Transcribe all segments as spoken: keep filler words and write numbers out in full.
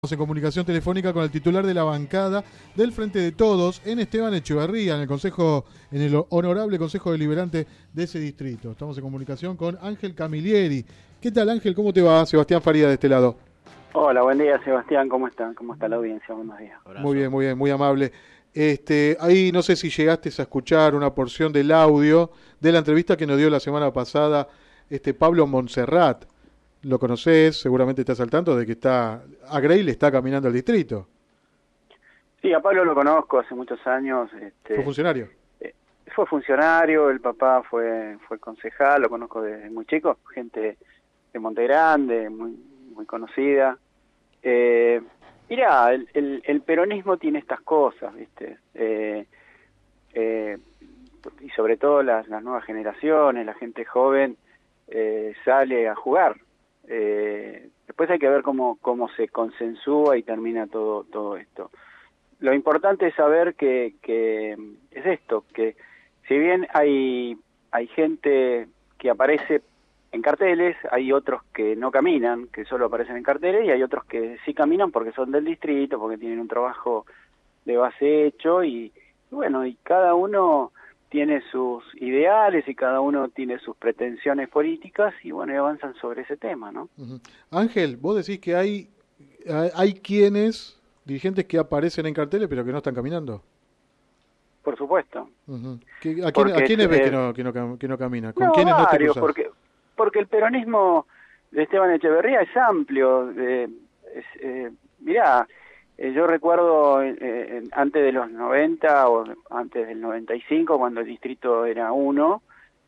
En comunicación telefónica con el titular de la bancada del Frente de Todos, en Esteban Echeverría, en el consejo, en el honorable Consejo Deliberante de ese distrito. Estamos en comunicación con Ángel Camilleri. ¿Qué tal, Ángel? ¿Cómo te va? Sebastián Faría de este lado. Hola, buen día, Sebastián. ¿Cómo está? ¿Cómo está la audiencia? Buenos días. Abrazo. Muy bien, muy bien, muy amable. Este, ahí no sé si llegaste a escuchar una porción del audio de la entrevista que nos dio la semana pasada este Pablo Montserrat. Lo conocés, seguramente estás al tanto de que está a Grey le está caminando al distrito. Sí, a Pablo lo conozco hace muchos años. Este, ¿Fue funcionario? Eh, fue funcionario, el papá fue fue concejal, lo conozco desde muy chico, gente de Monte Grande, muy muy conocida. Eh, mirá, el, el, el peronismo tiene estas cosas, ¿viste? Eh, eh, y sobre todo las, las nuevas generaciones, la gente joven eh, sale a jugar. Eh, después hay que ver cómo cómo se consensúa y termina todo todo esto. Lo importante es saber que, que es esto, que si bien hay hay gente que aparece en carteles, hay otros que no caminan, que solo aparecen en carteles, y hay otros que sí caminan porque son del distrito, porque tienen un trabajo de base hecho, y bueno, y cada uno tiene sus ideales y cada uno tiene sus pretensiones políticas y bueno, y avanzan sobre ese tema, ¿no? Uh-huh. Ángel, vos decís que hay hay quienes, dirigentes que aparecen en carteles pero que no están caminando. Por supuesto. Uh-huh. ¿Qué, a, quién, ¿A quiénes ves eh, que no, que, no, que no caminan? ¿Con no, quiénes no te cruzás? Porque, porque el peronismo de Esteban Echeverría es amplio. Eh, es, eh, mirá, Eh, yo recuerdo eh, eh, antes de los noventa o antes del noventa y cinco, cuando el distrito era uno,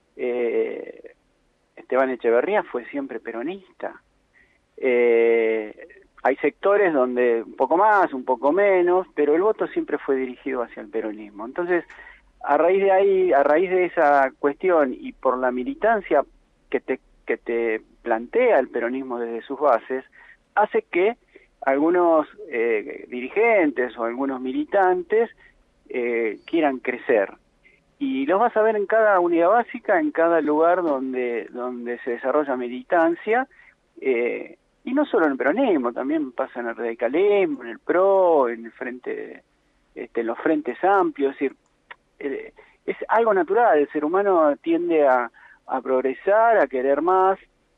eh, Esteban Echeverría fue siempre peronista. Eh, hay sectores donde un poco más, un poco menos, pero el voto siempre fue dirigido hacia el peronismo. Entonces, a raíz de ahí, a raíz de esa cuestión y por la militancia que te, que te plantea el peronismo desde sus bases, hace que algunos eh, dirigentes o algunos militantes eh, quieran crecer. Y los vas a ver en cada unidad básica, en cada lugar donde donde se desarrolla militancia, eh, y no solo en el peronismo, también pasa en el radicalismo, en el PRO, en el frente, este, en los frentes amplios. Es decir, eh, es algo natural, el ser humano tiende a, a progresar, a querer más,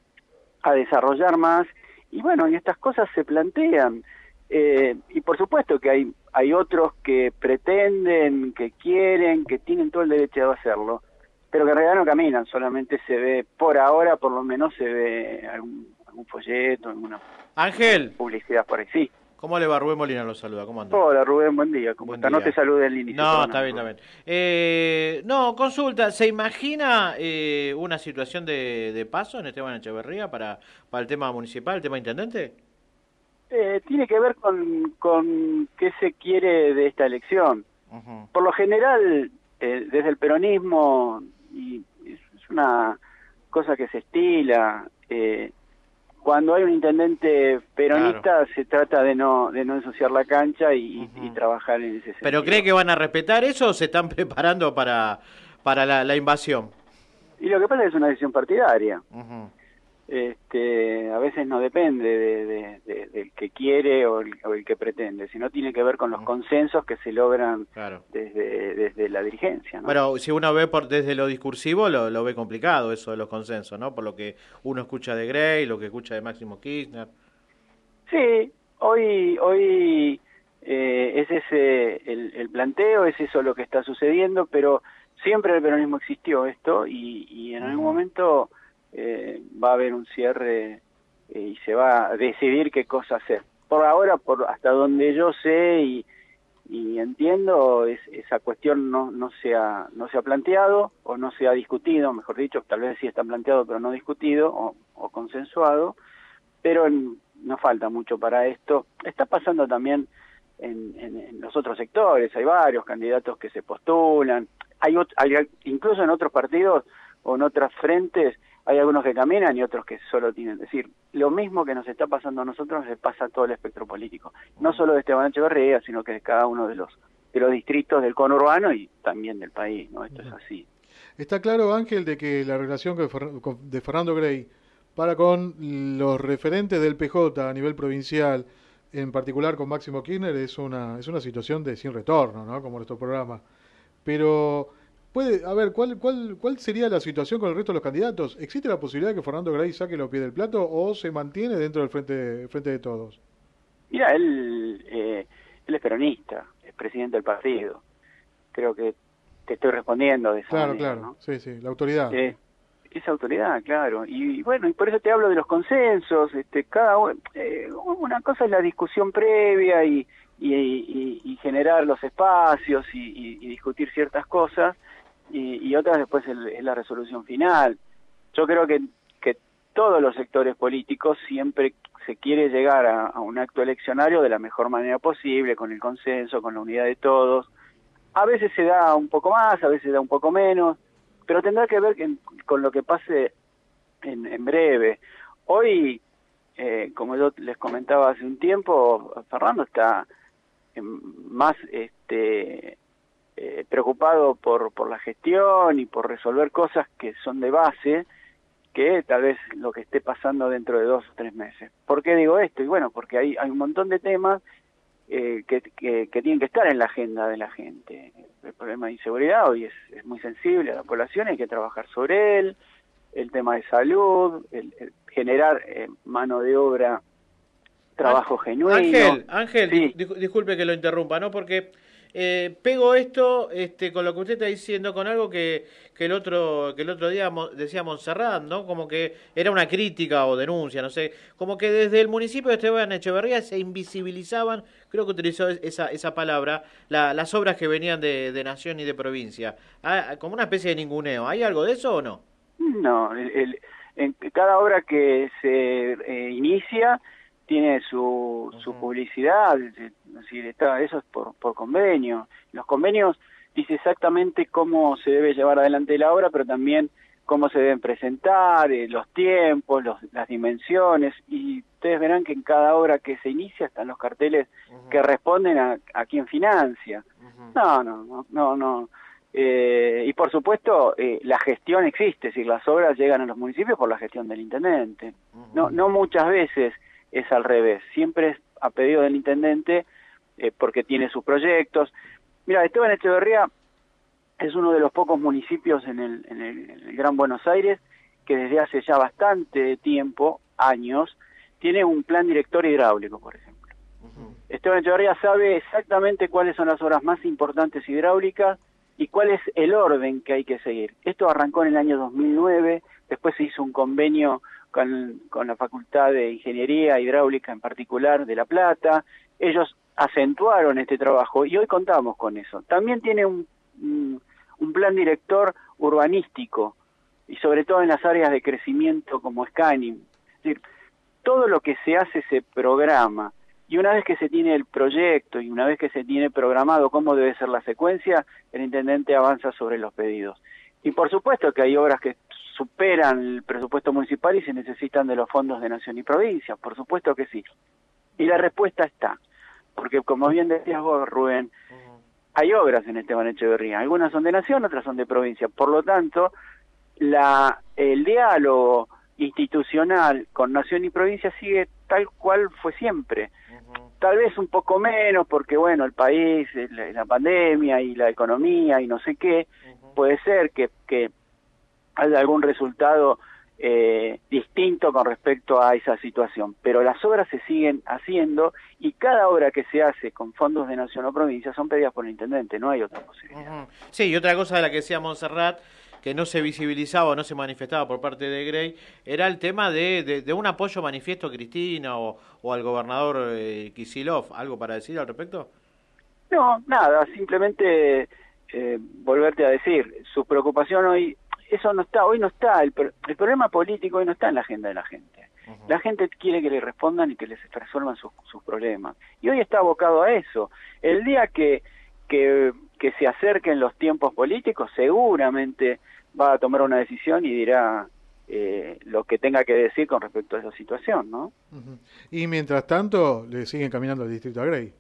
a desarrollar más. Y bueno, y estas cosas se plantean. Eh, y por supuesto que hay hay otros que pretenden, que quieren, que tienen todo el derecho de hacerlo, pero que en realidad no caminan, solamente se ve, por ahora por lo menos se ve algún, algún folleto, alguna Ángel. publicidad por ahí. Sí. ¿Cómo le va? Rubén Molina lo saluda, ¿cómo anda? Hola Rubén, buen día, ¿cómo buen está? Día. No te salude al inicio. No, está bien, está bien. Eh, no, consulta, ¿se imagina eh, una situación de, de paso en Esteban Echeverría para, para el tema municipal, el tema intendente? Eh, tiene que ver con, con qué se quiere de esta elección. Uh-huh. Por lo general, eh, desde el peronismo, y es una cosa que se estila, eh, cuando hay un intendente peronista, claro, se trata de no de no ensuciar la cancha y, uh-huh, y trabajar en ese sentido. ¿Pero cree que van a respetar eso o se están preparando para para la, la invasión? Y lo que pasa es que es una decisión partidaria. Uh-huh. Este, a veces no depende de, de, de, del que quiere o el, o el que pretende, sino tiene que ver con los uh-huh, consensos que se logran, claro, desde, desde la dirigencia, ¿no? Pero si uno ve por desde lo discursivo, lo, lo ve complicado eso de los consensos, ¿no? Por lo que uno escucha de Grey, lo que escucha de Máximo Kirchner. Sí, hoy hoy eh, es ese el, el planteo, es eso lo que está sucediendo, pero siempre el peronismo existió esto y, y en uh-huh, algún momento Eh, va a haber un cierre eh, y se va a decidir qué cosa hacer. Por ahora, por hasta donde yo sé y, y entiendo, es, esa cuestión no, no, se ha, no se ha planteado o no se ha discutido, mejor dicho, tal vez sí está planteado pero no discutido o, o consensuado, pero en, no falta mucho para esto. Está pasando también en, en, en los otros sectores, hay varios candidatos que se postulan, hay, hay incluso en otros partidos o en otras frentes, hay algunos que caminan y otros que solo tienen. Es decir, lo mismo que nos está pasando a nosotros le pasa a todo el espectro político. No solo de Esteban Echeverría, sino que de cada uno de los de los distritos del conurbano y también del país, ¿no? Esto es así. Está claro, Ángel, de que la relación de Fernando Grey para con los referentes del P J a nivel provincial en particular con Máximo Kirchner, es una, es una situación de sin retorno, ¿no? Como nuestro programa. Pero, puede, a ver, ¿cuál, cuál, ¿cuál sería la situación con el resto de los candidatos? ¿Existe la posibilidad de que Fernando Gray saque los pies del plato o se mantiene dentro del frente, frente de todos? Mira, él, eh, él es peronista, es presidente del partido. Creo que te estoy respondiendo de esa Claro, manera, claro, ¿no? sí, sí, la autoridad. Eh, esa autoridad, claro. Y, y bueno, y por eso te hablo de los consensos. Este, cada eh, una cosa es la discusión previa y, y, y, y generar los espacios y, y, y discutir ciertas cosas, y, y otras después es, es la resolución final. Yo creo que, que todos los sectores políticos siempre se quiere llegar a, a un acto eleccionario de la mejor manera posible, con el consenso, con la unidad de todos. A veces se da un poco más, a veces se da un poco menos, pero tendrá que ver que, con lo que pase en, en breve. Hoy, eh, como yo les comentaba hace un tiempo, Fernando está eh, más este, eh, preocupado por, por la gestión y por resolver cosas que son de base, que tal vez lo que esté pasando dentro de dos o tres meses. ¿Por qué digo esto? Y bueno, porque hay, hay un montón de temas eh, que, que, que tienen que estar en la agenda de la gente. El problema de inseguridad hoy es, es muy sensible a la población, hay que trabajar sobre él, el tema de salud, el, el generar eh, mano de obra, trabajo genuino. Ángel, Ángel, sí. dis, disculpe que lo interrumpa, ¿no? Porque eh, pego esto este, con lo que usted está diciendo, con algo que, que el otro que el otro día decía Montserrat, ¿no? Como que era una crítica o denuncia, no sé, como que desde el municipio de Esteban Echeverría se invisibilizaban, creo que utilizó esa esa palabra, la, las obras que venían de, de nación y de provincia, ah, como una especie de ninguneo. ¿Hay algo de eso o no? No, el, el, en cada obra que se eh, inicia tiene su, uh-huh. su publicidad, es decir, está, eso es por, por convenio. Los convenios dice exactamente cómo se debe llevar adelante la obra, pero también cómo se deben presentar, eh, los tiempos, los, las dimensiones, y ustedes verán que en cada obra que se inicia están los carteles uh-huh. que responden a, a quién financia. Uh-huh. No, no, no, no, no. Eh, y por supuesto eh, la gestión existe, es decir, las obras llegan a los municipios por la gestión del intendente. Uh-huh. No, no muchas veces es al revés, siempre es a pedido del intendente eh, porque tiene sus proyectos. Mira, Esteban Echeverría es uno de los pocos municipios en el, en el, en el Gran Buenos Aires que desde hace ya bastante tiempo, años, tiene un plan director hidráulico, por ejemplo. Uh-huh. Esteban Echeverría sabe exactamente cuáles son las obras más importantes hidráulicas y cuál es el orden que hay que seguir. Esto arrancó en el año dos mil nueve, después se hizo un convenio con, con la Facultad de Ingeniería Hidráulica en particular de La Plata. Ellos acentuaron este trabajo y hoy contamos con eso. También tiene un, un, un plan director urbanístico y sobre todo en las áreas de crecimiento como Scanning. Es decir, todo lo que se hace se programa. Y una vez que se tiene el proyecto y una vez que se tiene programado cómo debe ser la secuencia, el intendente avanza sobre los pedidos. Y por supuesto que hay obras que superan el presupuesto municipal y se necesitan de los fondos de nación y provincia, por supuesto que sí. Y la respuesta está, porque como bien decías vos, Rubén, hay obras en Esteban Echeverría, algunas son de nación, otras son de provincia. Por lo tanto, la el diálogo institucional con nación y provincia sigue tal cual fue siempre. Uh-huh. Tal vez un poco menos porque, bueno, el país, la, la pandemia y la economía y no sé qué, uh-huh. puede ser que, que haya algún resultado eh, distinto con respecto a esa situación, pero las obras se siguen haciendo y cada obra que se hace con fondos de nación o provincia son pedidas por el intendente, no hay otra posibilidad. Uh-huh. Sí, y otra cosa de la que decía Montserrat, que no se visibilizaba o no se manifestaba por parte de Gray, era el tema de, de, de un apoyo manifiesto a Cristina o, o al gobernador eh, Kicillof. ¿Algo para decir al respecto? No, nada, simplemente eh, volverte a decir, su preocupación hoy, eso no está, hoy no está, el, el problema político hoy no está en la agenda de la gente. Uh-huh. La gente quiere que le respondan y que les resuelvan sus, sus problemas. Y hoy está abocado a eso. El día que, que, que se acerquen los tiempos políticos, seguramente va a tomar una decisión y dirá eh, lo que tenga que decir con respecto a esa situación, ¿no? Uh-huh. Y mientras tanto, le siguen caminando al distrito a Gray.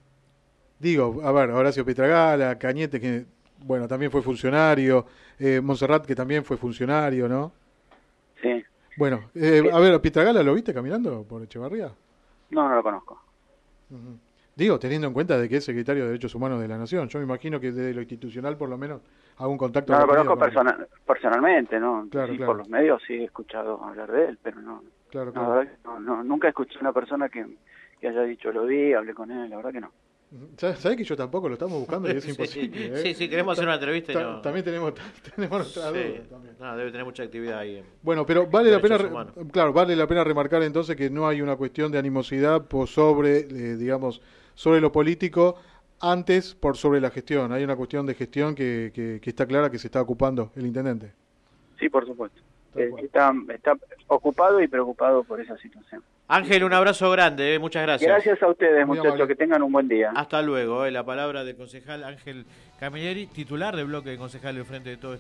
Digo, a ver, Horacio Pietragala, Cañete, que, bueno, también fue funcionario, eh, Montserrat, que también fue funcionario, ¿no? Sí. Bueno, eh, a ver, ¿Pietragala lo viste caminando por Echevarría? No, no lo conozco. Uh-huh. Digo, teniendo en cuenta de que es secretario de Derechos Humanos de la Nación, yo me imagino que desde lo institucional por lo menos algún contacto. No lo conozco con... persona, personalmente, ¿no? Claro, sí, claro. Por los medios sí he escuchado hablar de él, pero no, claro, no, claro. la verdad que no, no, nunca escuché a una persona que, que haya dicho lo vi, hablé con él, la verdad que no. ¿Sabes que yo tampoco lo estamos buscando y es Sí, imposible? ¿eh? sí, sí, queremos hacer una entrevista y Ta- no... También tenemos, tenemos nuestra Sí. duda también. No, debe tener mucha actividad ahí. en- Bueno, pero vale la pena, Derechos re- humanos. claro, vale la pena remarcar entonces que no hay una cuestión de animosidad por sobre, eh, digamos, sobre lo político antes por sobre la gestión. Hay una cuestión de gestión que, que, que está clara que se está ocupando el intendente. Sí, por supuesto. Tal Eh, cual. está, está ocupado y preocupado por esa situación. Ángel, un abrazo grande, eh, muchas gracias. Gracias a ustedes, Muy muchachos, amable. que tengan un buen día. Hasta luego, eh, la palabra del concejal Ángel Camilleri, titular del bloque de concejales del Frente de Todos.